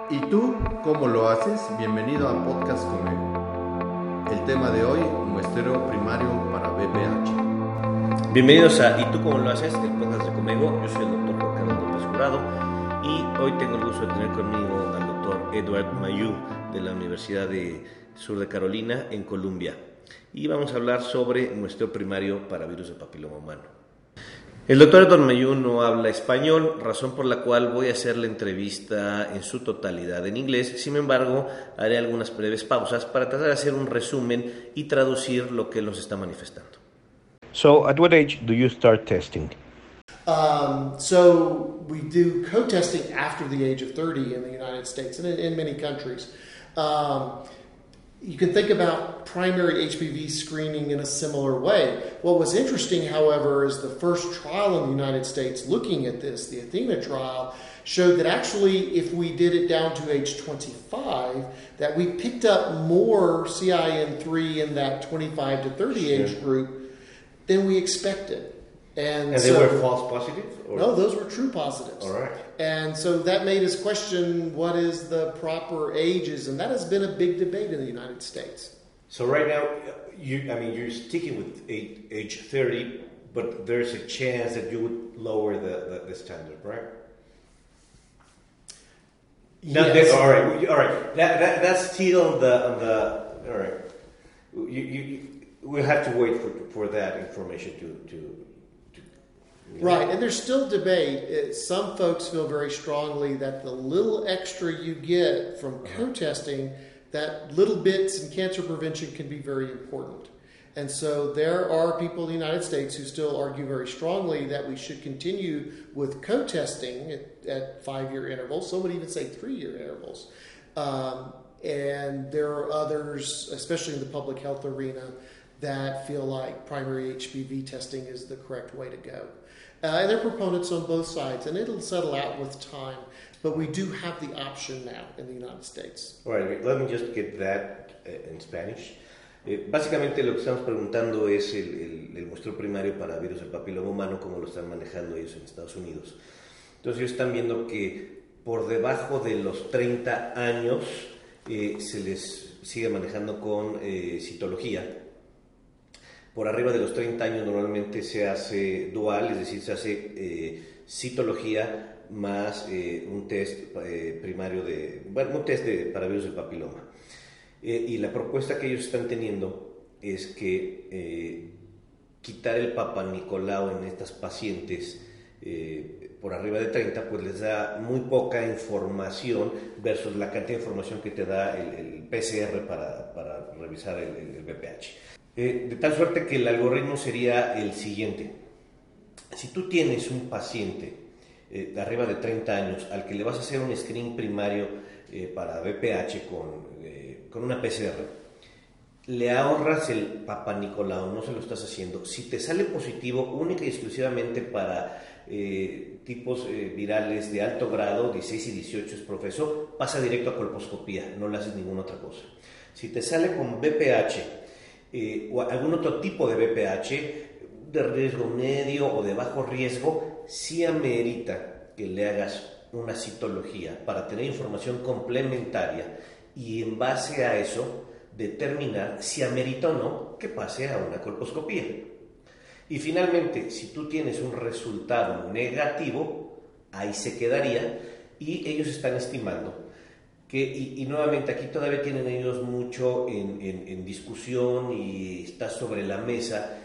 ¿Y tú cómo lo haces? Bienvenido a Podcast Comego. El tema de hoy, muestreo primario para BPH. Bienvenidos a ¿Y tú cómo lo haces? El podcast de Comego. Yo soy el doctor Juan Carlos López Jurado y hoy tengo el gusto de tener conmigo al doctor Edward Mayú de la Universidad de Sur de Carolina en Columbia. Y vamos a hablar sobre muestreo primario para virus de papiloma humano. El doctor Edward Mayú no habla español, razón por la cual voy a hacer la entrevista en su totalidad en inglés. Sin embargo, haré algunas breves pausas para tratar de hacer un resumen y traducir lo que él nos está manifestando. So, at what age do you start testing? So we do co-testing after the age of 30 in the United States and in many countries. You can think about primary HPV screening in a similar way. What was interesting, however, is the first trial in the United States looking at this, the Athena trial, showed that actually if we did it down to age 25, that we picked up more CIN3 in that 25 to 30 age group than we expected. And they were false positive? Or? No, those were true positives. All right. And so that made us question what is the proper ages, and that has been a big debate in the United States. So right now, you're sticking with age 30, but there's a chance that you would lower the standard, right? Yes. All right. That's still the all right. We'll have to wait for that information to Right, and there's still debate. Some folks feel very strongly that the little extra you get from co-testing, that little bits in cancer prevention can be very important. And so there are people in the United States who still argue very strongly that we should continue with co-testing at 5-year intervals. Some would even say 3-year intervals. And there are others, especially in the public health arena, that feel like primary HPV testing is the correct way to go. And there are proponents on both sides, and it'll settle out with time. But we do have the option now in the United States. All right, let me just get that in Spanish. Básicamente lo que estamos preguntando es el muestreo primario para virus del papiloma humano, como lo están manejando ellos en Estados Unidos. Entonces ellos están viendo que por debajo de los 30 años se les sigue manejando con citología. Por arriba de los 30 años normalmente se hace dual, es decir, se hace citología más un test primario un test para virus del papiloma. Y la propuesta que ellos están teniendo es que quitar el Papanicolau en estas pacientes por arriba de 30 pues les da muy poca información versus la cantidad de información que te da el PCR para revisar el BPH. De tal suerte que el algoritmo sería el siguiente. Si tú tienes un paciente de arriba de 30 años al que le vas a hacer un screening primario para VPH con una PCR, le ahorras el Papanicolau, no se lo estás haciendo. Si te sale positivo única y exclusivamente para tipos virales de alto grado, 16 y 18 es profeso, pasa directo a colposcopía, no le haces ninguna otra cosa. Si te sale con VPH, o algún otro tipo de BPH de riesgo medio o de bajo riesgo, sí amerita que le hagas una citología para tener información complementaria y en base a eso determinar si amerita o no que pase a una colposcopía. Y finalmente, si tú tienes un resultado negativo, ahí se quedaría y ellos están estimando que, y nuevamente aquí todavía tienen ellos mucho en discusión y está sobre la mesa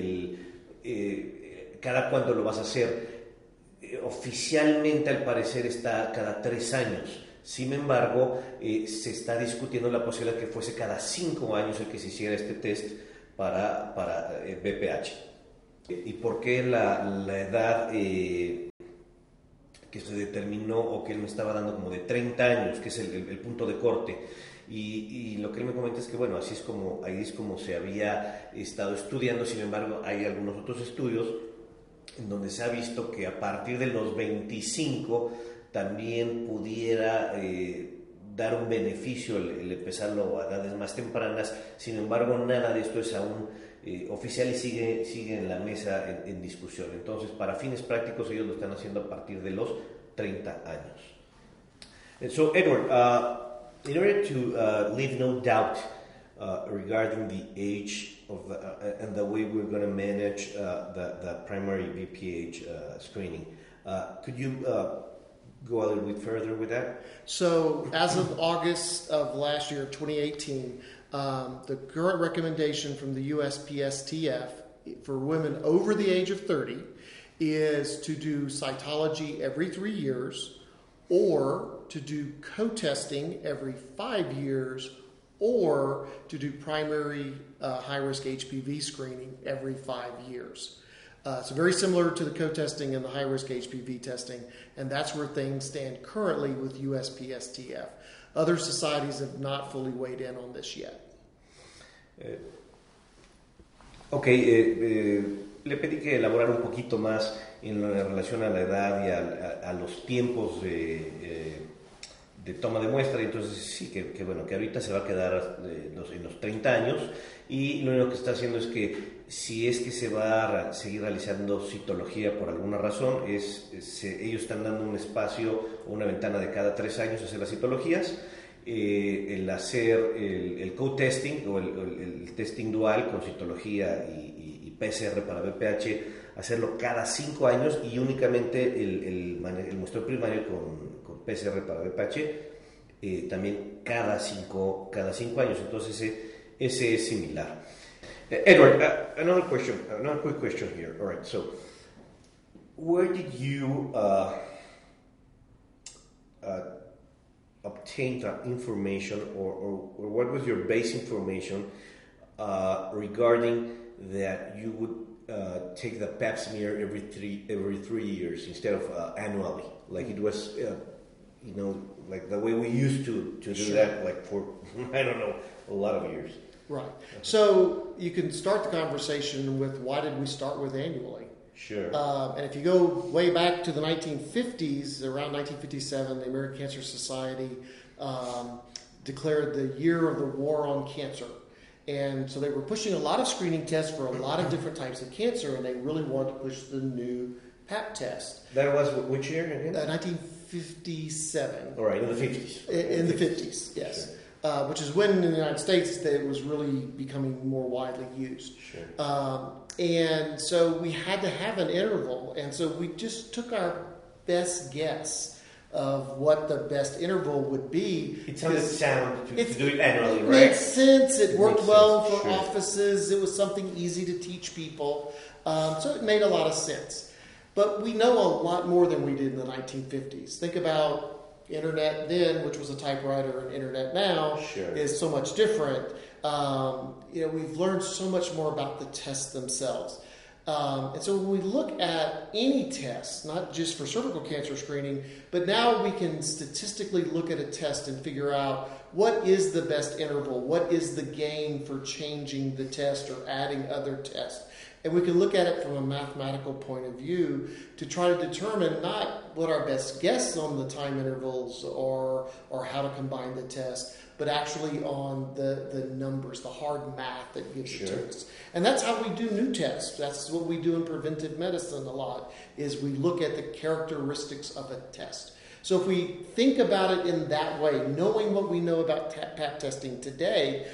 cada cuándo lo vas a hacer. Oficialmente al parecer está cada 3 años. Sin embargo, se está discutiendo la posibilidad de que fuese cada 5 años el que se hiciera este test para BPH. ¿Y por qué la edad que se determinó o que él me estaba dando como de 30 años, que es el punto de corte? Y lo que él me comenta es que, bueno, ahí es como se había estado estudiando. Sin embargo, hay algunos otros estudios en donde se ha visto que a partir de los 25 también pudiera dar un beneficio el empezarlo a edades más tempranas. Sin embargo, nada de esto es aún oficial y sigue en la mesa en discusión. Entonces, para fines prácticos, ellos lo están haciendo a partir de los 30 años. And so, Edward, in order to leave no doubt regarding the age of and the way we're going to manage the primary BPH screening, could you go a little bit further with that? So, as of August of last year, 2018, the current recommendation from the USPSTF for women over the age of 30 is to do cytology every 3 years, or to do co-testing every 5 years, or to do primary high-risk HPV screening every 5 years. So very similar to the co-testing and the high-risk HPV testing, and that's where things stand currently with USPSTF. Other societies have not fully weighed in on this yet. Le pedí que elaborara un poquito más en relación a la edad y a los tiempos de toma de muestra, y entonces sí, que bueno, que ahorita se va a quedar en los 30 años, y lo único que está haciendo es que si es que se va a seguir realizando citología por alguna razón, ellos están dando un espacio, una ventana de cada 3 años a hacer las citologías, el hacer el co-testing o el testing dual con citología y PCR para BPH, hacerlo cada 5 años, y únicamente el muestreo primario con PCR para BPH también cada 5 años. Entonces ese es similar. Edward, another quick question here. All right, so where did you obtain that information, or what was your base information regarding that you would take the pap smear every 3 years instead of annually, like it was, like the way we used to do Sure. that, like for, I don't know, a lot of years. Right. So you can start the conversation with, why did we start with annually? Sure. And if you go way back to the 1950s, around 1957, the American Cancer Society declared the year of the war on cancer. And so they were pushing a lot of screening tests for a lot of different types of cancer, and they really wanted to push the new PAP test. That was which year again? 1957. All right, in the 50s. In the 50s, yes. Sure. Which is when in the United States that it was really becoming more widely used. Sure. And so we had to have an interval, and so we just took our best guess of what the best interval would be. It sounded sound to do it annually, it right? Makes sense. It worked well for Sure. offices. It was something easy to teach people. So it made a lot of sense. But we know a lot more than we did in the 1950s. Think about internet then, which was a typewriter, and internet now Sure. is so much different. We've learned so much more about the tests themselves. And so when we look at any test, not just for cervical cancer screening, but now we can statistically look at a test and figure out what is the best interval, what is the gain for changing the test or adding other tests. And we can look at it from a mathematical point of view to try to determine not what our best guess on the time intervals or how to combine the test, but actually on the numbers, the hard math that gives Sure. it to us. And that's how we do new tests. That's what we do in preventive medicine a lot, is we look at the characteristics of a test. So if we think about it in that way, knowing what we know about PAP testing today,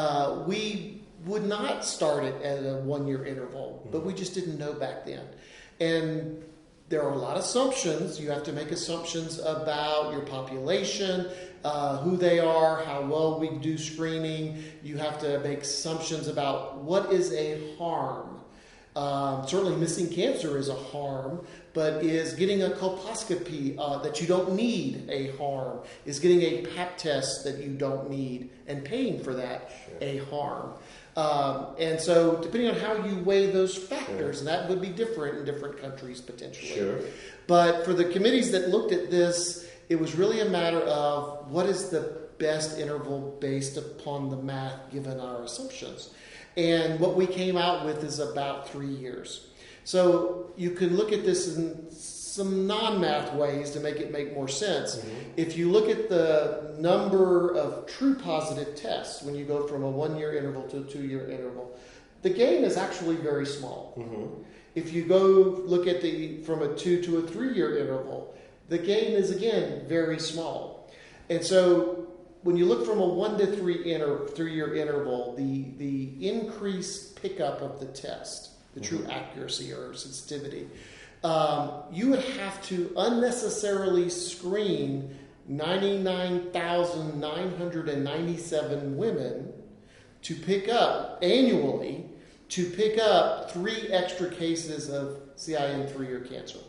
we would not start it at a 1-year interval, but we just didn't know back then. And there are a lot of assumptions. You have to make assumptions about your population, who they are, how well we do screening. You have to make assumptions about what is a harm. Certainly missing cancer is a harm, but is getting a colposcopy that you don't need a harm? Is getting a PAP test that you don't need and paying for that a harm? And so depending on how you weigh those factors, and that would be different in different countries potentially. Sure. But for the committees that looked at this, it was really a matter of what is the best interval based upon the math given our assumptions. And what we came out with is about 3 years. So you can look at this in some non-math ways to make it make more sense. Mm-hmm. If you look at the number of true positive tests when you go from a 1-year interval to a 2-year interval, the gain is actually very small. Mm-hmm. If you go look at from a 2 to a 3-year interval, the gain is again very small. And so when you look from a 1 to 3 year interval, the increased pickup of the test, the true accuracy or sensitivity, you would have to unnecessarily screen 99,997 women to pick up annually 3 extra cases of CIN3 or cancer.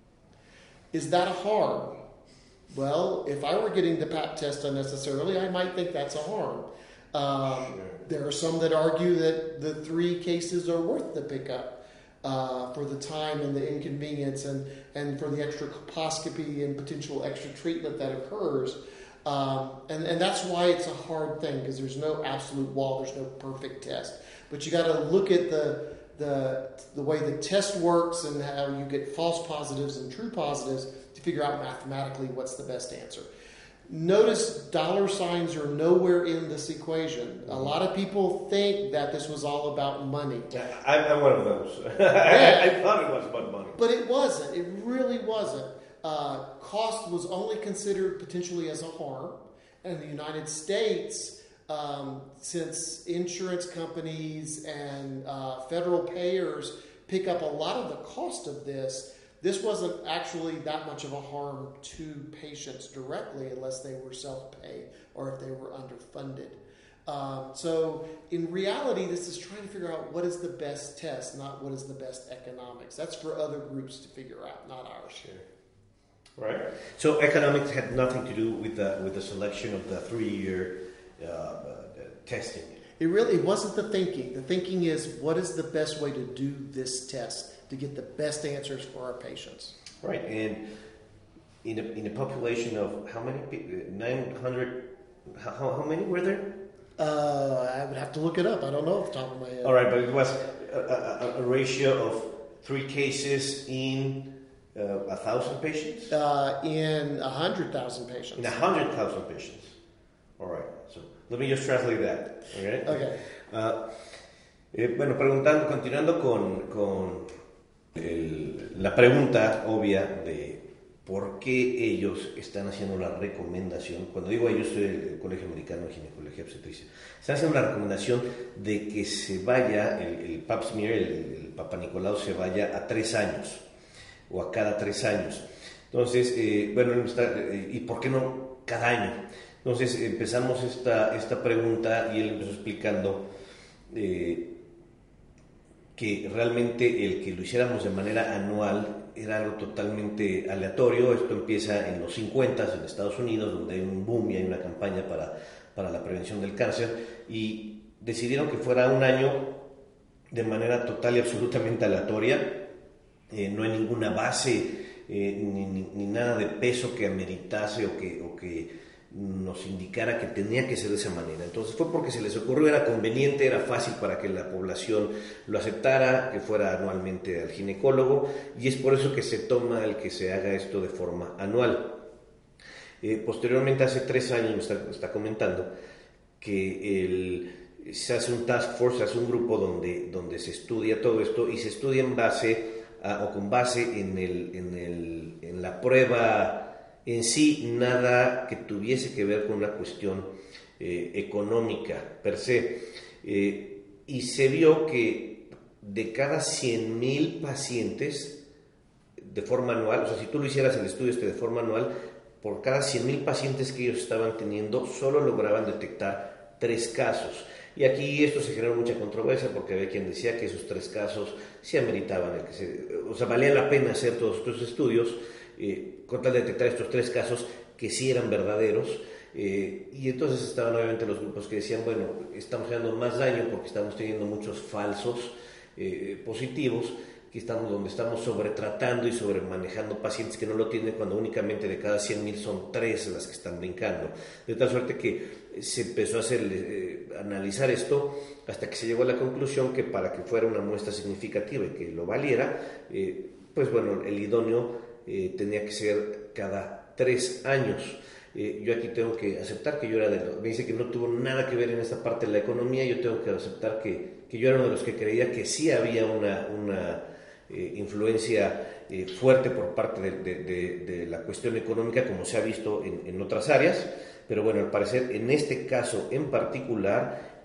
Is that a harm? Well, if I were getting the Pap test unnecessarily, I might think that's a harm. There are some that argue that the 3 cases are worth the pickup for the time and the inconvenience and for the extra colposcopy and potential extra treatment that occurs. And that's why it's a hard thing, because there's no absolute wall, there's no perfect test. But you got to look at the way the test works and how you get false positives and true positives to figure out mathematically what's the best answer. Notice dollar signs are nowhere in this equation. A lot of people think that this was all about money. I'm one of those. Yeah. I thought it was about money. But it wasn't. It really wasn't. Cost was only considered potentially as a harm. And in the United States, since insurance companies and federal payers pick up a lot of the cost of this wasn't actually that much of a harm to patients directly unless they were self-pay or if they were underfunded. So in reality, this is trying to figure out what is the best test, not what is the best economics. That's for other groups to figure out, not ours. Sure. Right. So economics had nothing to do with the selection of the 3-year testing. It wasn't the thinking. The thinking is, what is the best way to do this test to get the best answers for our patients? Right. And in a population of how many people? 900. How many were there? I would have to look it up. I don't know off the top of my head. All right, but it was a ratio of 3 cases in 1,000 patients? In 100,000 patients. In 100,000 patients. All right. So let me just translate that. Okay. Bueno, continuando con la pregunta obvia de por qué ellos están haciendo la recomendación. Cuando digo ellos, soy el Colegio Americano de Ginecología y Obstetricia. Están haciendo la recomendación de que se vaya, el Pap smear, el Papa Nicolau, se vaya a 3 años o a cada 3 años. Entonces, ¿y por qué no cada año? Entonces empezamos esta pregunta y él empezó explicando que realmente el que lo hiciéramos de manera anual era algo totalmente aleatorio. Esto empieza en los 50 en Estados Unidos, donde hay un boom y hay una campaña para la prevención del cáncer, y decidieron que fuera un año de manera total y absolutamente aleatoria. No hay ninguna base ni nada de peso que ameritase o que nos indicara que tenía que ser de esa manera. Entonces fue porque se les ocurrió, era conveniente, era fácil para que la población lo aceptara, que fuera anualmente al ginecólogo, y es por eso que se toma el que se haga esto de forma anual. Posteriormente, hace 3 años me está comentando que se hace un task force, se hace un grupo donde se estudia todo esto, y se estudia en base con base en la prueba en sí, nada que tuviese que ver con una cuestión económica per se. Y se vio que de cada 100,000 pacientes de forma anual, o sea, si tú lo hicieras el estudio de forma anual, por cada 100,000 pacientes que ellos estaban teniendo, solo lograban detectar 3 casos. Y aquí esto se generó mucha controversia porque había quien decía que esos 3 casos sí ameritaban valía la pena hacer todos estos estudios con tal de detectar estos 3 casos que sí eran verdaderos. Y entonces estaban obviamente los grupos que decían, bueno, estamos haciendo más daño porque estamos teniendo muchos falsos positivos, donde estamos sobretratando y sobremanejando pacientes que no lo tienen, cuando únicamente de cada 100,000 son 3 las que están brincando. De tal suerte que se empezó a analizar esto hasta que se llegó a la conclusión que para que fuera una muestra significativa y que lo valiera, el idóneo tenía que ser cada 3 años. Yo aquí tengo que aceptar que yo era me dice que no tuvo nada que ver en esta parte de la economía. Yo tengo que aceptar que yo era uno de los que creía que sí había una influencia fuerte por parte de la cuestión económica, como se ha visto en otras áreas. Pero bueno, al parecer en este caso en particular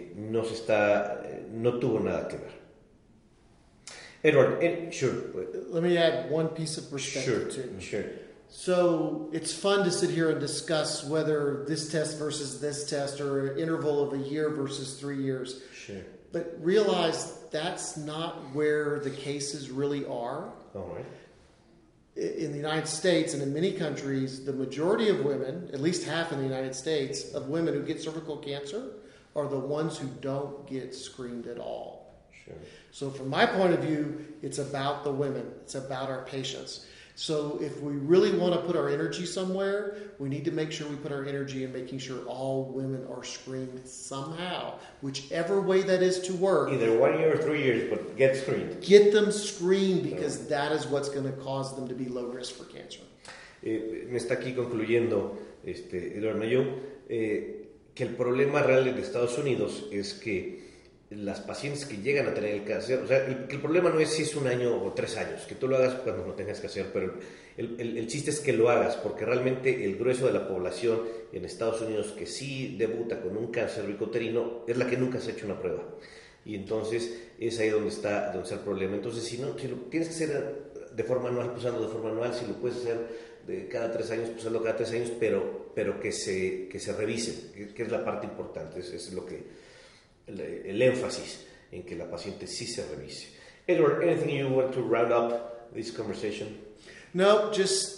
no tuvo nada que ver. Edward, sure. Let me add one piece of perspective too. Sure. So it's fun to sit here and discuss whether this test versus this test or an interval of a year versus 3 years. Sure. But realize that's not where the cases really are. All right. In the United States and in many countries, the majority of women, at least half in the United States, of women who get cervical cancer are the ones who don't get screened at all. Sure. So from my point of view, it's about the women. It's about our patients. So if we really want to put our energy somewhere, we need to make sure we put our energy in making sure all women are screened somehow, whichever way that is to work. Either 1 year or 3 years, but get screened. Get them screened because that is what's going to cause them to be low risk for cancer. Me está aquí concluyendo Eduardo Mayo, que el problema real en Estados Unidos es que las pacientes que llegan a tener el cáncer, o sea, el problema no es si es 1 año o 3 años, que tú lo hagas cuando lo tengas que hacer, pero el chiste es que lo hagas, porque realmente el grueso de la población en Estados Unidos que sí debuta con un cáncer cervicouterino es la que nunca se ha hecho una prueba. Y entonces es ahí donde está el problema. Entonces, si lo tienes que hacer de forma anual, pues hazlo de forma anual. Si lo puedes hacer de cada 3 años, pues hazlo cada 3 años, pero que se revise, que es la parte importante. Es lo que el énfasis en que la paciente sí se revise. Edward, anything you want to round up this conversation? No, just,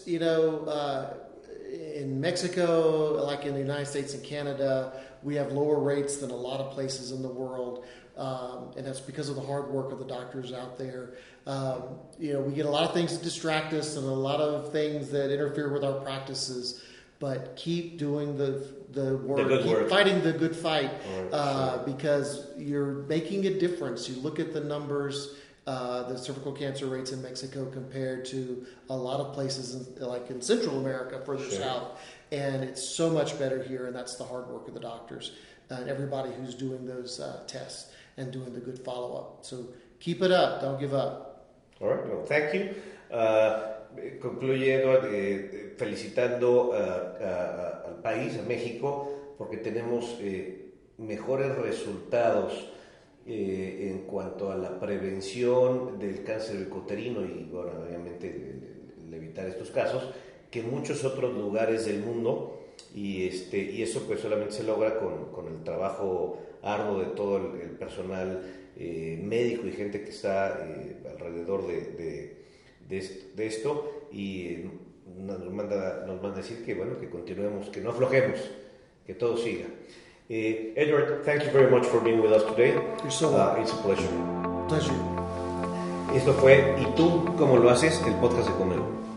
in Mexico, like in the United States and Canada, we have lower rates than a lot of places in the world. And that's because of the hard work of the doctors out there. We get a lot of things that distract us and a lot of things that interfere with our practices, but keep doing the work, keep fighting the good fight, because you're making a difference. You look at the numbers, the cervical cancer rates in Mexico compared to a lot of places like in Central America, further south, and it's so much better here, and that's the hard work of the doctors and everybody who's doing those tests and doing the good follow-up. So keep it up, don't give up. All right, well, thank you. Concluye Edward felicitando al país, a México, porque tenemos mejores resultados en cuanto a la prevención del cáncer cervicouterino y, bueno, obviamente el evitar estos casos, que en muchos otros lugares del mundo, y eso pues solamente se logra con el trabajo arduo de todo el personal médico y gente que está alrededor de esto, y nos manda a decir que, bueno, que continuemos, que no aflojemos, que todo siga. Edward, thank you very much for being with us today. You're so welcome. It's a pleasure. Pleasure. Esto fue ¿Y tú cómo lo haces? El podcast de Comego.